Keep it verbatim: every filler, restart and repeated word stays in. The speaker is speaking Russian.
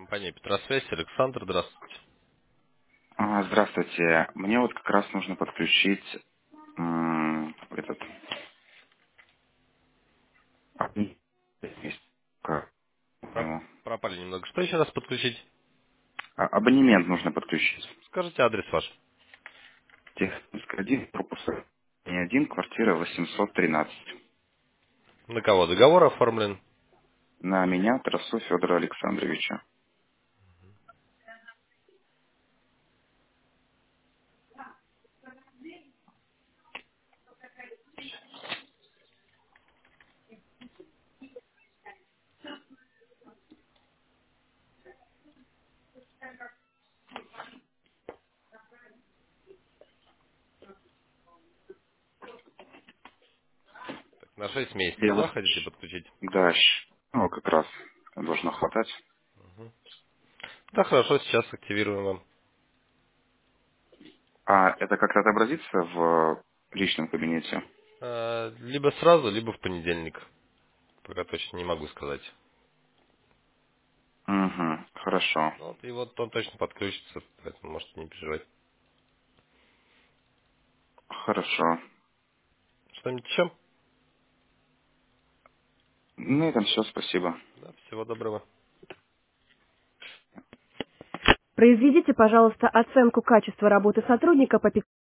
Компания Петросвязь, Александр, здравствуйте. А, Здравствуйте. Мне вот как раз нужно подключить м, этот абонемент к Про- моему. пропали немного. Что еще раз подключить? А, абонемент нужно подключить. Скажите адрес ваш. Технический один, корпус один, квартира восемьсот тринадцать. На кого договор оформлен? На меня, Тарасу Федора Александровича. Так, на шесть месяцев, Дело да, в том, хотите ш- подключить? да, щ- ну, как раз должно хватать. Мгм. Да, хорошо, сейчас активируем вам. А это как-то отобразится в личном кабинете? Э, Либо сразу, либо в понедельник. Пока точно не могу сказать. Угу, хорошо, Ну вот, и вот он точно подключится, поэтому можете не переживать. хорошо. Что-нибудь еще? На этом все, спасибо. Да, всего доброго. Произведите, пожалуйста, оценку качества работы сотрудника по